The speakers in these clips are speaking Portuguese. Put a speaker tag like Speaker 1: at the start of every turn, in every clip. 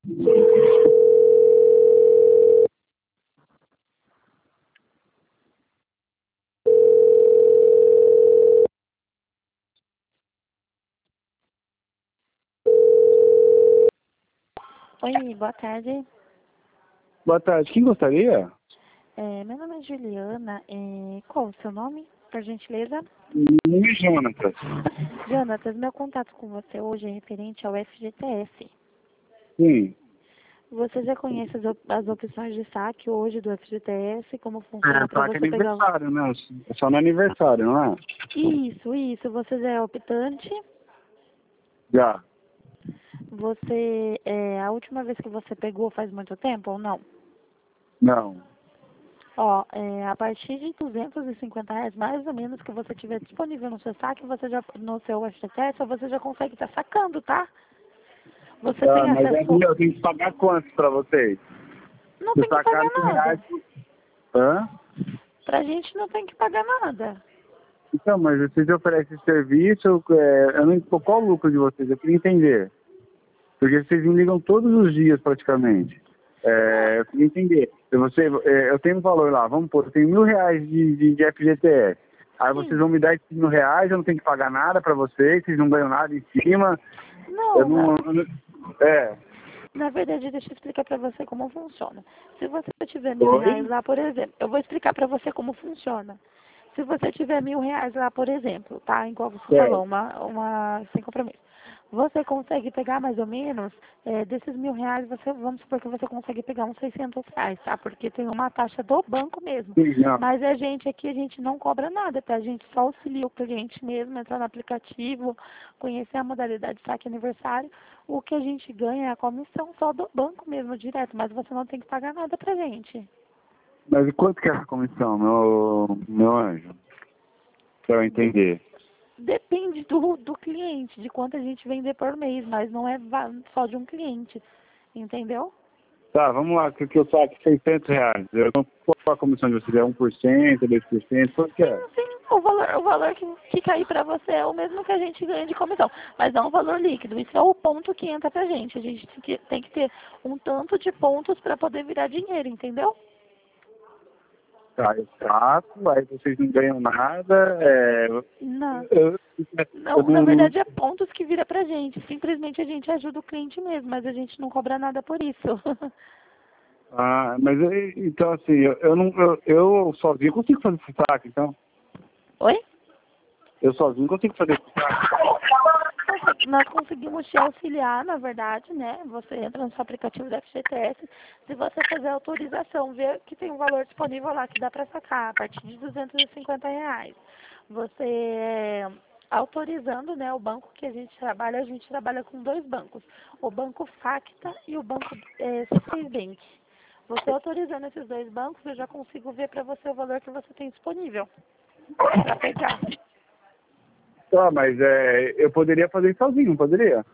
Speaker 1: Oi, boa tarde.
Speaker 2: Boa tarde. Quem gostaria?
Speaker 1: Meu nome é Juliana. Qual o seu nome, por gentileza?
Speaker 2: Meu nome é Jonatas.
Speaker 1: Jonatas, meu contato com você hoje é referente ao FGTS.
Speaker 2: Sim.
Speaker 1: Você já conhece as opções de saque hoje do FGTS? Como funciona
Speaker 2: É,
Speaker 1: para
Speaker 2: tá que é
Speaker 1: você pegar?
Speaker 2: aniversário, né? É só no aniversário, não é?
Speaker 1: Isso. Você já é optante?
Speaker 2: Já.
Speaker 1: A última vez que você pegou faz muito tempo ou não?
Speaker 2: Não.
Speaker 1: Ó, a partir de R$ 250, mais ou menos, que você tiver disponível no seu saque, no seu FGTS, você já consegue estar sacando, tá? Você
Speaker 2: Tá,
Speaker 1: tem
Speaker 2: mas
Speaker 1: acesso?
Speaker 2: eu tenho que pagar quanto pra vocês?
Speaker 1: Não
Speaker 2: Se
Speaker 1: tem que
Speaker 2: sacar
Speaker 1: pagar
Speaker 2: R$ 1.000.
Speaker 1: nada.
Speaker 2: Hã?
Speaker 1: Pra gente não tem que pagar nada.
Speaker 2: Então, mas vocês oferecem esse serviço, eu não, qual o lucro de vocês? Eu queria entender. Porque vocês me ligam todos os dias praticamente.
Speaker 1: Não,
Speaker 2: Eu queria entender. Eu tenho um valor lá, vamos pôr, eu tenho R$ 1.000 de FGTS. Aí vocês
Speaker 1: sim.
Speaker 2: vão me dar esses R$ 1.000, eu não tenho que pagar nada pra vocês não ganham nada em cima. Eu
Speaker 1: Não,
Speaker 2: não. É.
Speaker 1: na verdade, deixa eu explicar pra você como funciona. Se você tiver R$ 1.000
Speaker 2: Oi?
Speaker 1: lá, por exemplo, eu vou explicar pra você como funciona. Se você tiver R$ 1.000 lá, por exemplo, tá? Igual você falou,
Speaker 2: É.
Speaker 1: sem compromisso. Você consegue pegar mais ou menos, desses R$ 1.000, vamos supor que você consegue pegar uns R$ 600, tá? Porque tem uma taxa do banco mesmo.
Speaker 2: Sim, não.
Speaker 1: Mas a gente aqui, a gente não cobra nada, tá? A gente só auxilia o cliente mesmo, entrar no aplicativo, conhecer a modalidade de saque aniversário. O que a gente ganha é a comissão só do banco mesmo, direto, mas você não tem que pagar nada pra gente.
Speaker 2: Mas e quanto que é essa comissão, meu anjo? Pra eu entender.
Speaker 1: Depende do cliente, de quanto a gente vender por mês, mas não é só de um cliente, entendeu?
Speaker 2: Tá, vamos lá, que eu saco R$ 600. Qual a comissão de vocês? É 1%, 2%? Quanto que é?
Speaker 1: Sim, o valor que cair para você é o mesmo que a gente ganha de comissão, mas não é um valor líquido. Isso é o ponto que entra pra gente. A gente tem que ter um tanto de pontos para poder virar dinheiro, entendeu?
Speaker 2: Tá, eu saco, aí vocês não ganham nada,
Speaker 1: Não,
Speaker 2: eu, eu
Speaker 1: não, na
Speaker 2: não.
Speaker 1: verdade é pontos que vira pra gente. Simplesmente a gente ajuda o cliente mesmo, mas a gente não cobra nada por isso.
Speaker 2: Ah, mas então assim, eu não, eu sozinho consigo fazer esse saco, então.
Speaker 1: Oi?
Speaker 2: Eu sozinho consigo fazer esse saco.
Speaker 1: Nós conseguimos te auxiliar, na verdade, né? Você entra no seu aplicativo da FGTS. Se você fazer a autorização, ver que tem um valor disponível lá que dá para sacar a partir de R$ 250. Você autorizando, né, o banco que a gente trabalha com dois bancos, o Banco Facta e o Banco C6 Bank. Você autorizando esses dois bancos, eu já consigo ver para você o valor que você tem disponível para pegar.
Speaker 2: Tá, mas eu poderia fazer isso sozinho, não poderia?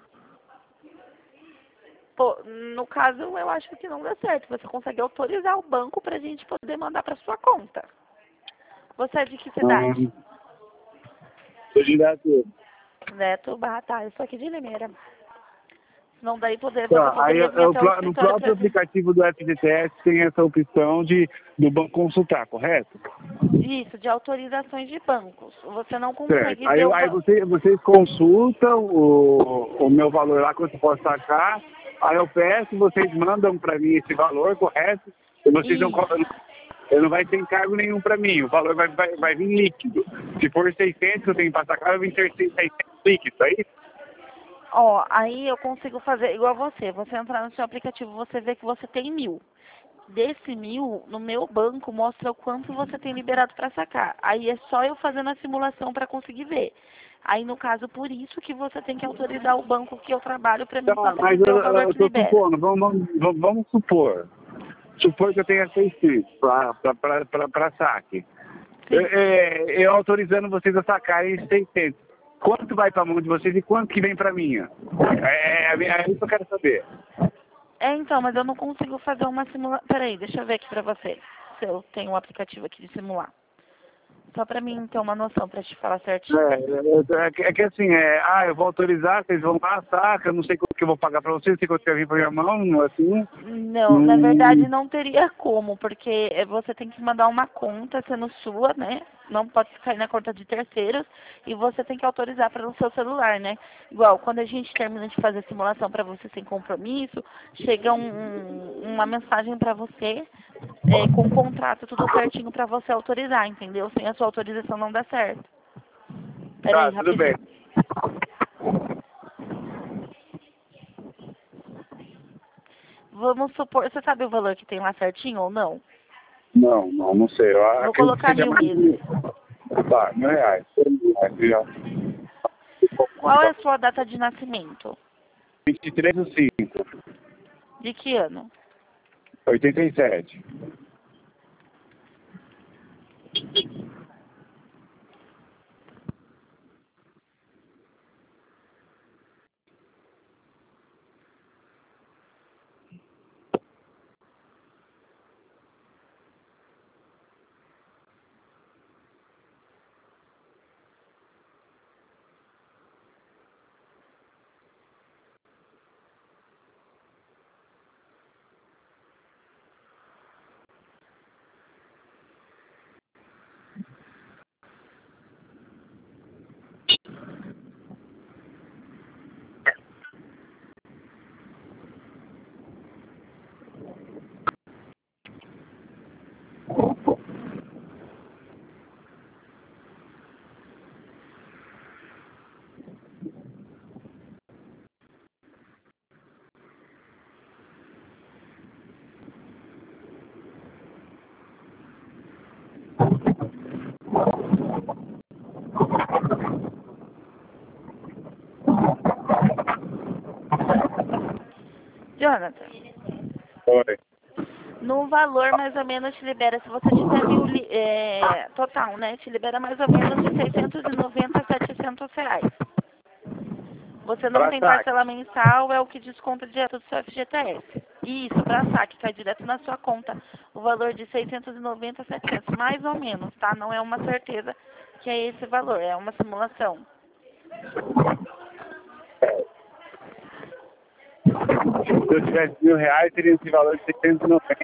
Speaker 1: Pô, no caso, eu acho que não dá certo. Você consegue autorizar o banco para a gente poder mandar para sua conta. Você é de que cidade?
Speaker 2: Ah, candidato.
Speaker 1: Neto Barra, eu sou aqui de Limeira. Não daí você
Speaker 2: Tá, aí
Speaker 1: poderia vir até o
Speaker 2: no
Speaker 1: escritório
Speaker 2: próprio
Speaker 1: para ver.
Speaker 2: aplicativo do FGTS tem essa opção do banco consultar, correto?
Speaker 1: Isso, de autorizações de bancos. Você não
Speaker 2: Certo.
Speaker 1: consegue ver
Speaker 2: Aí vocês consultam o meu valor lá, quanto eu posso sacar, aí eu peço, vocês mandam para mim esse valor, correto? E vocês não
Speaker 1: Isso.
Speaker 2: cobram, não vai ter encargo nenhum para mim, o valor vai vir líquido. Se for 600 que eu tenho para sacar, vai vir 600 líquido, é isso?
Speaker 1: Ó, aí eu consigo fazer igual você. Você entrar no seu aplicativo, você vê que você tem 1.000. Desse 1.000, no meu banco, mostra o quanto você tem liberado para sacar. Aí é só eu fazendo a simulação para conseguir ver. Aí, no caso, por isso que você tem que autorizar o banco que eu trabalho para mim
Speaker 2: Tá,
Speaker 1: conseguir
Speaker 2: mas
Speaker 1: ver o valor
Speaker 2: eu
Speaker 1: que
Speaker 2: tô
Speaker 1: libera.
Speaker 2: supondo, vamos supor. Supor que eu tenha 600 para saque.
Speaker 1: Sim.
Speaker 2: Eu autorizando vocês a sacarem 600. Quanto vai para a mão de vocês e quanto que vem para a minha? É isso que eu quero saber.
Speaker 1: Então, mas eu não consigo fazer uma simulação. Peraí, deixa eu ver aqui para você. Se eu tenho um aplicativo aqui de simular. Só para mim ter uma noção, para te falar certinho.
Speaker 2: É que assim, eu vou autorizar, vocês vão lá, saca, eu não sei quanto que eu vou pagar para você, você consegue vir para minha mão, assim?
Speaker 1: Não, na verdade não teria como, porque você tem que mandar uma conta sendo sua, né? Não pode cair na conta de terceiros e você tem que autorizar pelo seu celular, né? Igual, quando a gente termina de fazer a simulação para você sem compromisso, chega uma mensagem para você com o contrato tudo certinho para você autorizar, entendeu? Sem a sua autorização não dá certo. Peraí,
Speaker 2: Tá, tudo bem.
Speaker 1: Vamos supor, você sabe o valor que tem lá certinho ou não?
Speaker 2: Não sei. Eu
Speaker 1: Vou
Speaker 2: acredito que
Speaker 1: colocar
Speaker 2: seja
Speaker 1: 1.000
Speaker 2: mais
Speaker 1: mesmo.
Speaker 2: Tá, R$ 1.000. Já.
Speaker 1: Qual é a sua data de nascimento?
Speaker 2: 23/5,
Speaker 1: De que ano?
Speaker 2: 87.
Speaker 1: Jonathan,
Speaker 2: Oi.
Speaker 1: no valor mais ou menos te libera, se você tiver 1.000 total, né? Te libera mais ou menos de 690 a R$ 700. Você não
Speaker 2: Pra
Speaker 1: tem
Speaker 2: saque.
Speaker 1: parcela mensal, é o que desconta direto do seu FGTS. Isso, para saque, cai direto na sua conta. O valor de 690 a 700, mais ou menos, tá? Não é uma certeza que é esse valor, é uma simulação.
Speaker 2: Se eu tivesse R$ 1.000, teria esse valor de 690.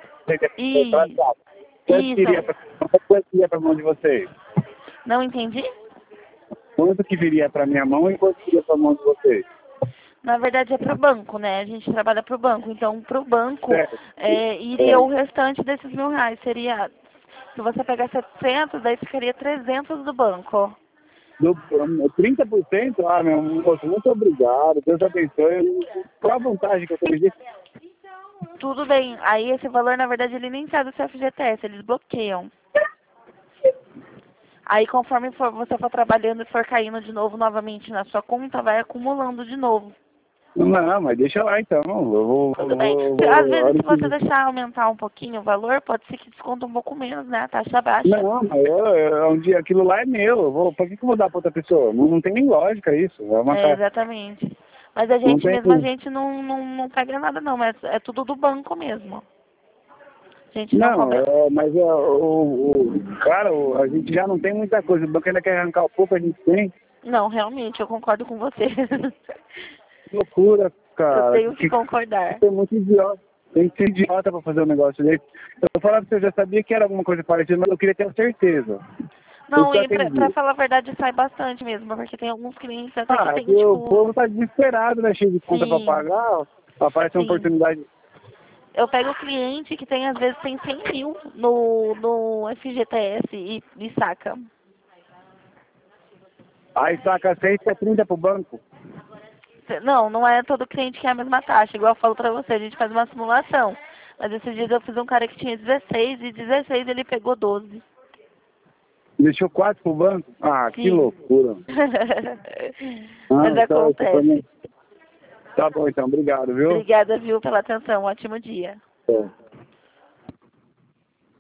Speaker 2: Quanto iria para a mão de vocês?
Speaker 1: Não entendi?
Speaker 2: Quanto que viria para minha mão e quanto viria para a mão de vocês?
Speaker 1: Na verdade é pro banco, né? A gente trabalha pro banco. Então, pro banco,
Speaker 2: Certo.
Speaker 1: iria o restante desses R$ 1.000. Seria, se você pegar 700, daí ficaria 300 do banco.
Speaker 2: 30%? Ah, meu moço, muito obrigado. Deus abençoe. Qual a vantagem que eu tenho disso?
Speaker 1: Tudo bem. Aí esse valor, na verdade, ele nem sai do seu FGTS, eles bloqueiam. Aí conforme você for trabalhando e for caindo de novo novamente na sua conta, vai acumulando de novo.
Speaker 2: Não, mas deixa lá então.
Speaker 1: Tudo bem. Às vezes, se você deixar aumentar um pouquinho o valor, pode ser que desconta um pouco menos, né? A taxa baixa.
Speaker 2: Não, mas um dia aquilo lá é meu. Por que eu vou dar para outra pessoa? Não tem nem lógica isso.
Speaker 1: Exatamente. Mas a gente mesmo, a gente não pega nada não, mas é tudo do banco mesmo. A gente não cobra.
Speaker 2: Mas cara, a gente já não tem muita coisa. O banco ainda quer arrancar o pouco, a gente tem.
Speaker 1: Não, realmente, eu concordo com você.
Speaker 2: Que loucura, cara.
Speaker 1: Eu tenho que concordar.
Speaker 2: Você é muito idiota. Tem que ser idiota pra fazer um negócio desse. Eu falava que eu já sabia que era alguma coisa parecida, mas eu queria ter certeza.
Speaker 1: Não, e pra falar a verdade, sai bastante mesmo, porque tem alguns clientes até que tem, tipo...
Speaker 2: O povo tá desesperado, né? Cheio de conta pra pagar. Aparece uma oportunidade.
Speaker 1: Eu pego o cliente que tem, às vezes, tem 100 mil no FGTS e saca.
Speaker 2: Aí saca 6 e é 30 pro banco.
Speaker 1: Não é todo cliente que é a mesma taxa. Igual eu falo pra você, a gente faz uma simulação. Mas esses dias eu fiz um cara que tinha 16 e 16 ele pegou 12.
Speaker 2: Deixou 4 pro banco? Ah,
Speaker 1: Sim.
Speaker 2: Que loucura.
Speaker 1: Mas acontece.
Speaker 2: Tá bom então, obrigado, viu?
Speaker 1: Obrigada, viu, pela atenção. Ótimo dia.